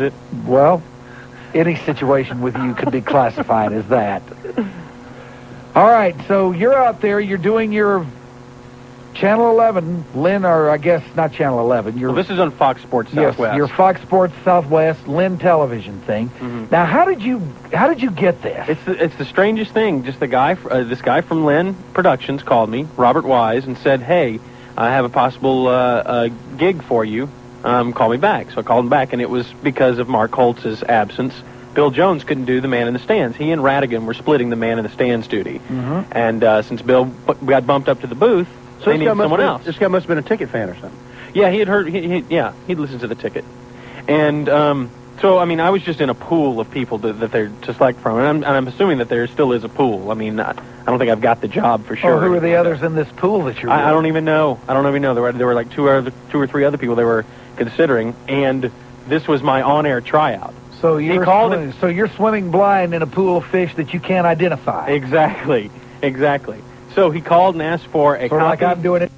it? Well, any situation with you could be classified as that. All right, so you're out there. You're doing your Channel 11, Lynn, or I guess not Channel 11. Well, this is on Fox Sports Southwest. Yes, your Fox Sports Southwest, Lynn television thing. Mm-hmm. Now, how did you get this? It's the strangest thing. Just this guy from Lynn Productions called me, Robert Wise, and said, "Hey, I have a possible gig for you. Call me back." So I called him back, and it was because of Mark Holtz's absence. Bill Jones couldn't do the man in the stands. He and Radigan were splitting the man in the stands duty. Mm-hmm. And since Bill got bumped up to the booth, they needed someone else. This guy must have been a Ticket fan or something. Yeah, he had heard. He'd listened to the Ticket, and so I mean, I was just in a pool of people that they're to select from, and I'm assuming that there still is a pool. I mean, I don't think I've got the job for sure. Oh, who are the others in this pool that you're? I don't even know. There were like two or three other people they were considering, and this was my on-air tryout. So you're swimming blind in a pool of fish that you can't identify. Exactly. So he called and asked for a copy. Like I'm doing it.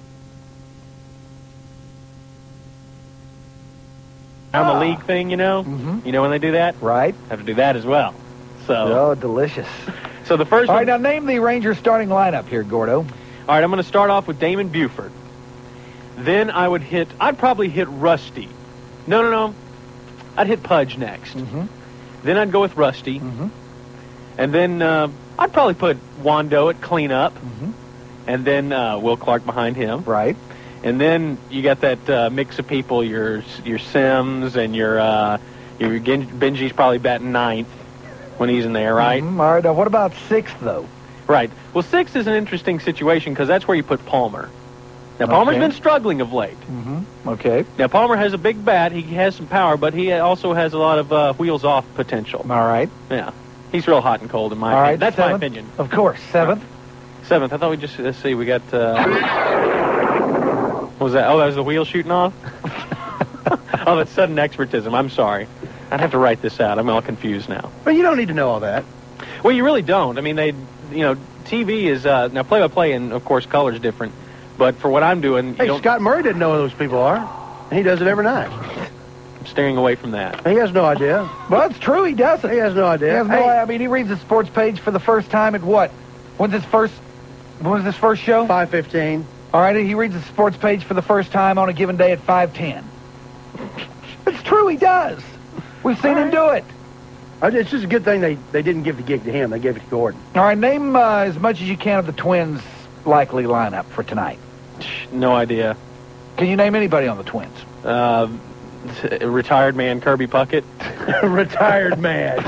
On the league thing, you know? Mm-hmm. You know when they do that? Right. Have to do that as well. So. Oh, delicious. So the first All one. right, now name the Rangers starting lineup here, Gordo. All right, I'm going to start off with Damon Buford. Then I'd probably hit Rusty. No. I'd hit Pudge next. Mm-hmm. Then I'd go with Rusty. Mm-hmm. And then I'd probably put Wando at cleanup. Mm-hmm. And then Will Clark behind him. Right. And then you got that mix of people, your Sims and your Benji's probably batting ninth when he's in there, right? Mm-hmm. All right, now what about sixth, though? Right. Well, sixth is an interesting situation because that's where you put Palmer. Now, Palmer's been struggling of late. Mm-hmm. Okay. Now, Palmer has a big bat. He has some power, but he also has a lot of wheels-off potential. All right. Yeah. He's real hot and cold in my opinion. Right, that's seventh, my opinion. Of course. Seventh? Seventh. I thought let's see, we got... what was that? Oh, that was the wheel shooting off? Oh, that's sudden expertism. I'm sorry. I'd have to write this out. I'm all confused now. But you don't need to know all that. Well, you really don't. I mean, TV is... now, play-by-play and, of course, color's different. But for what I'm doing... Hey, Scott Murray didn't know who those people are. He does it every night. I'm steering away from that. He has no idea. Well, it's true. He doesn't. He has no idea. I mean, he reads the sports page for the first time at what? When was his first show? 5:15. All right, he reads the sports page for the first time on a given day at 5:10. It's true. He does. We've seen him do it. It's just a good thing they didn't give the gig to him. They gave it to Gordon. All right, name as much as you can of the Twins' likely lineup for tonight. No idea. Can you name anybody on the Twins? Retired man Kirby Puckett. Retired man.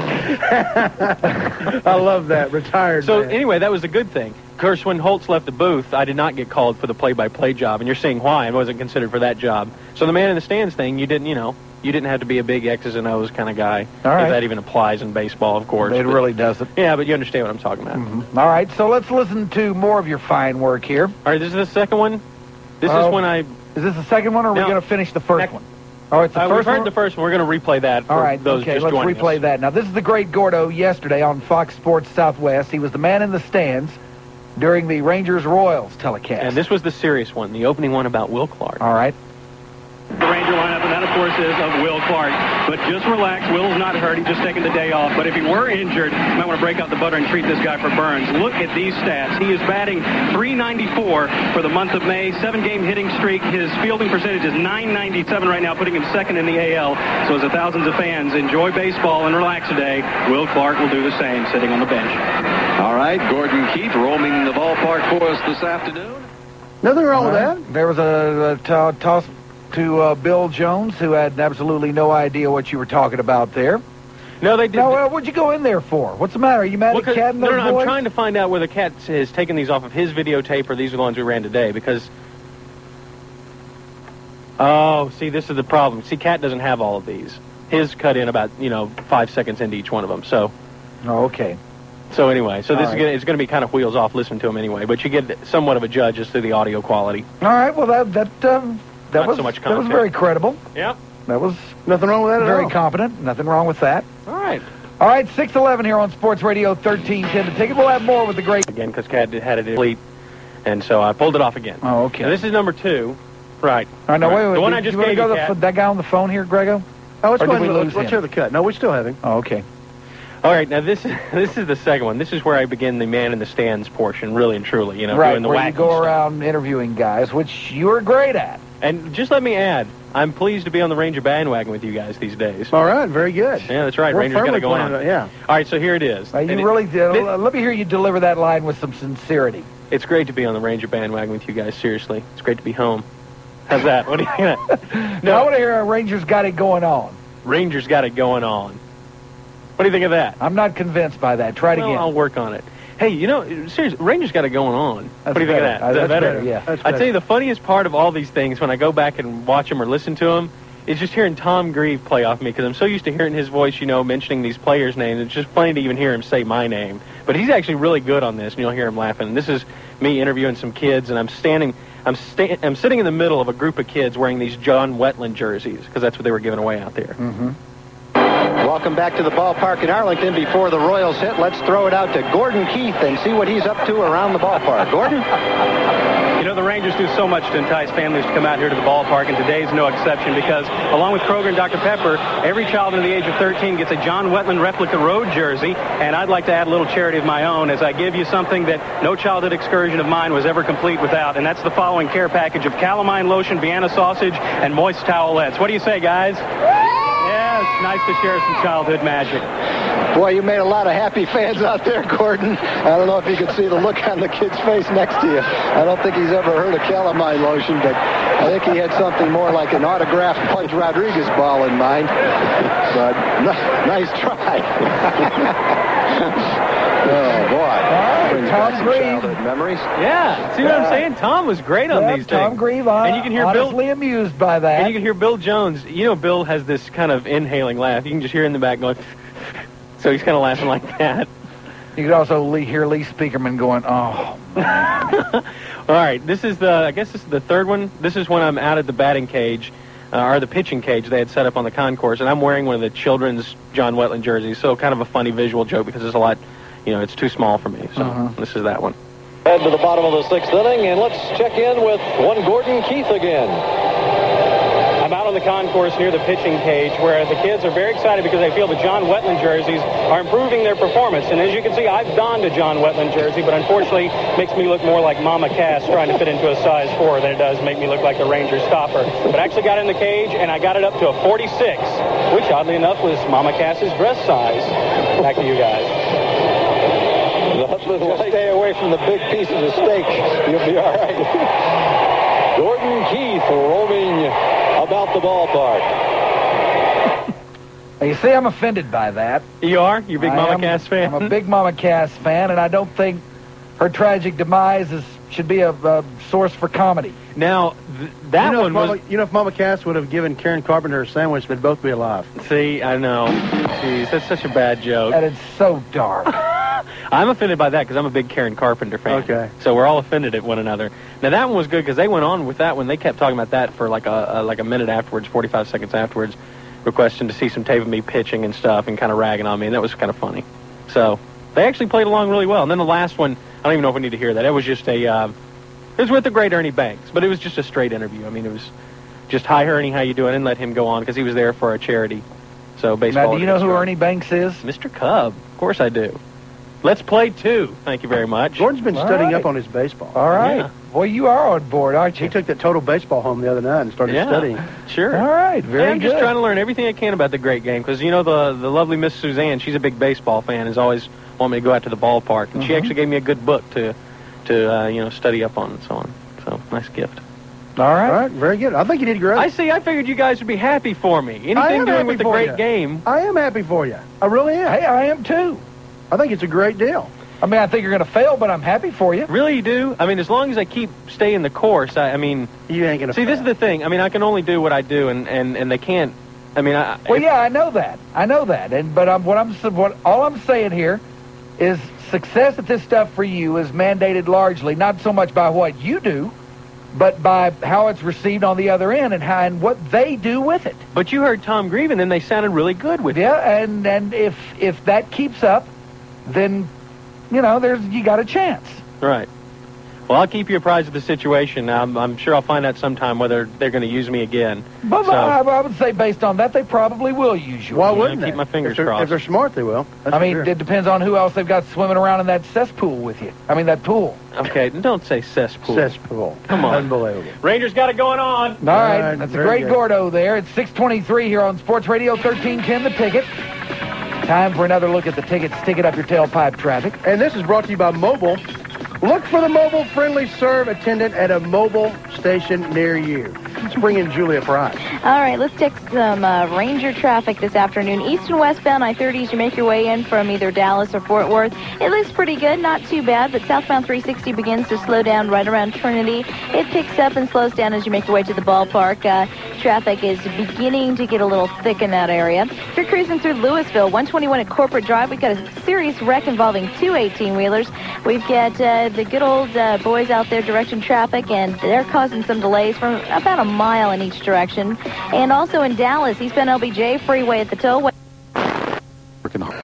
I love that. Retired man. So anyway, that was a good thing. Of course, when Holtz left the booth, I did not get called for the play-by-play job, and you're seeing why I wasn't considered for that job. So the man in the stands thing, you didn't have to be a big X's and O's kind of guy. All right. If that even applies in baseball, of course. It really doesn't. Yeah, but you understand what I'm talking about. Mm-hmm. All right, so let's listen to more of your fine work here. All right, this is the second one. This is when I... Is this the second one, or are we going to finish the first one? Oh, it's the first one? We've heard the first one. We're going to replay that for all right, those okay, just let's joining replay us. that. Now, this is the great Gordo yesterday on Fox Sports Southwest. He was the man in the stands during the Rangers-Royals telecast. And this was the serious one, the opening one about Will Clark. All right. The Ranger lineup, and that, of course, is of Will Clark. But just relax. Will's not hurt. He's just taking the day off. But if he were injured, you might want to break out the butter and treat this guy for burns. Look at these stats. He is batting .394 for the month of May. 7-game hitting streak. His fielding percentage is .997 right now, putting him second in the AL. So as the thousands of fans enjoy baseball and relax today, Will Clark will do the same, sitting on the bench. All right, Gordon Keith roaming the ballpark for us this afternoon. Nothing wrong with that. There was a toss to Bill Jones, who had absolutely no idea what you were talking about there. No, they didn't. Now, what'd you go in there for? What's the matter? Are you mad at Cat and those boys? I'm trying to find out whether Cat has taken these off of his videotape or these are the ones we ran today, because... Oh, see, this is the problem. See, Cat doesn't have all of these. His cut in about, 5 seconds into each one of them, so... Oh, okay. So anyway, it's going to be kind of wheels off listening to him anyway, but you get somewhat of a judge as to the audio quality. All right, well, that was so much that was content. very credible. Yeah. That was nothing wrong with that at very all. competent. Nothing wrong with that. All right. All right, 6:11 here on Sports Radio 1310. The ticket. We'll have more with the great... Again, because Cat had it complete, and so I pulled it off again. Oh, okay. Now, this is number 2. Right. All right, now, wait. The one I just gave you, that guy on the phone here, Grego? Oh, let's Or go did ahead we and lose let's him? hear the cut. No, we still have him. Oh, okay. All right, now this is the second one. This is where I begin the man in the stands portion, really and truly. Right, doing the where you wacky go stuff. around interviewing guys, which you are great at. And just let me add, I'm pleased to be on the Ranger bandwagon with you guys these days. All right, very good. Yeah, that's right. We're Rangers got firmly to go on. planning it, yeah. All right, so here it is. You And really did. this- Let me hear you deliver that line with some sincerity. It's great to be on the Ranger bandwagon with you guys. Seriously, it's great to be home. How's that? What do you think? of that? Now, I want to hear Rangers got it going on. Rangers got it going on. What do you think of that? I'm not convinced by that. Try it Well, again. I'll work on it. Hey, seriously, Rangers got it going on. That's What do you think of that? better. Is that That's better? better, yeah. That's I tell better. you, the funniest part of all these things when I go back and watch them or listen to them is just hearing Tom Grieve play off me because I'm so used to hearing his voice, mentioning these players' names. It's just funny to even hear him say my name. But he's actually really good on this, and you'll hear him laughing. And this is me interviewing some kids, and I'm sitting in the middle of a group of kids wearing these John Wetland jerseys because that's what they were giving away out there. Mm-hmm. Welcome back to the ballpark in Arlington. Before the Royals hit, let's throw it out to Gordon Keith and see what he's up to around the ballpark. Gordon? The Rangers do so much to entice families to come out here to the ballpark, and today's no exception because, along with Kroger and Dr. Pepper, every child under the age of 13 gets a John Wetland replica road jersey, and I'd like to add a little charity of my own as I give you something that no childhood excursion of mine was ever complete without, and that's the following care package of calamine lotion, Vienna sausage, and moist towelettes. What do you say, guys? Yeah, it's nice to share some childhood magic. Boy, you made a lot of happy fans out there, Gordon. I don't know if you could see the look on the kid's face next to you. I don't think he's ever heard of calamine lotion, but I think he had something more like an autographed Pudge Rodriguez ball in mind. But nice try. Oh, boy. Brings back some Grieve. childhood memories. Yeah, see what I'm saying? Tom was great on these Tom things. Grieve, and you can hear Bill. honestly amused by that. And you can hear Bill Jones. Bill has this kind of inhaling laugh. You can just hear in the back going, so he's kind of laughing like that. You could also hear Lee Speakerman going, oh. All right, I guess this is the third one. This is when I'm out at the batting cage, or the pitching cage they had set up on the concourse, and I'm wearing one of the children's John Wetland jerseys, so kind of a funny visual joke because it's a lot, it's too small for me. So This is that one. Head to the bottom of the sixth inning, and let's check in with one Gordon Keith again. I'm out on the concourse near the pitching cage where the kids are very excited because they feel the John Wetland jerseys are improving their performance. And as you can see, I've donned a John Wetland jersey, but unfortunately makes me look more like Mama Cass trying to fit into a size 4 than it does make me look like the Ranger stopper. But I actually got in the cage, and I got it up to a 46, which oddly enough was Mama Cass's dress size. Back to you guys. Just stay away from the big pieces of steak. You'll be all right. Gordon Keith roaming about the ballpark. You see, I'm offended by that. You are? You're a big Mama Cass fan? I'm a big Mama Cass fan, and I don't think her tragic demise should be a source for comedy. Now, that one was... if Mama Cass would have given Karen Carpenter a sandwich, they'd both be alive. See, I know. Jeez, that's such a bad joke. And it's so dark. I'm offended by that because I'm a big Karen Carpenter fan. Okay. So we're all offended at one another. Now, that one was good because they went on with that one. They kept talking about that for like a minute afterwards, 45 seconds afterwards, requesting to see some tape of me pitching and stuff and kind of ragging on me, and that was kind of funny. So they actually played along really well. And then the last one, I don't even know if we need to hear that. It was just it was with the great Ernie Banks, but it was just a straight interview. I mean, it was just, hi, Ernie, how you doing? And let him go on because he was there for a charity. So baseball. Now, do you know who Ernie Banks is? Mr. Cub. Of course I do. Let's play 2. Thank you very much. Gordon's been All studying right. up on his baseball. All right. Yeah. Boy, you are on board, aren't you? He took that total baseball home the other night and started studying. Sure. All right, very I'm good. just trying to learn everything I can about the great game because, the lovely Miss Suzanne, she's a big baseball fan, has always wanted me to go out to the ballpark. And she actually gave me a good book to study up on and so on. So, nice gift. All All right. right, very good. I think you did great. I figured you guys would be happy for me. I Anything am doing happy with the for great you. game. I am happy for you. I really am. Hey, I am too. I think it's a great deal. I mean, I think you're going to fail, but I'm happy for you. Really, you do? I mean, as long as I keep staying the course, I mean... You ain't going to See, this is the thing. I mean, I can only do what I do, and they can't... I mean, Well, yeah, I know that. But all I'm saying here is success at this stuff for you is mandated largely not so much by what you do, but by how it's received on the other end and what they do with it. But you heard Tom Grieve, and then they sounded really good with it. Yeah, and if that keeps up, then you got a chance. Right. Well, I'll keep you apprised of the situation. I'm sure I'll find out sometime whether they're going to use me again. But So- I would say based on that, they probably will use you. Why Yeah, wouldn't keep they? my fingers if they're, crossed. If they're smart, they will. That's I mean, for sure. it depends on who else they've got swimming around in that cesspool with you. I mean, that pool. Okay, don't say cesspool. Cesspool. Come on. Unbelievable. Rangers got it going on. All right, right, that's a very great good. Gordo there. It's 6:23 here on Sports Radio 1310 The Ticket. Time for another look at the tickets. Stick it up your tailpipe traffic. And this is brought to you by Mobile. Look for the mobile-friendly serve attendant at a mobile station near you. Let's bring in Julia Price. All right, let's check some Ranger traffic this afternoon. East and westbound I-30 as you make your way in from either Dallas or Fort Worth. It looks pretty good, not too bad, but southbound 360 begins to slow down right around Trinity. It picks up and slows down as you make your way to the ballpark. Traffic is beginning to get a little thick in that area. If you're cruising through Louisville, 121 at Corporate Drive, we've got a serious wreck involving two 18-wheelers. We've got the good old boys out there directing traffic, and they're causing some delays from about a mile in each direction. And also in Dallas, eastbound LBJ freeway at the tollway.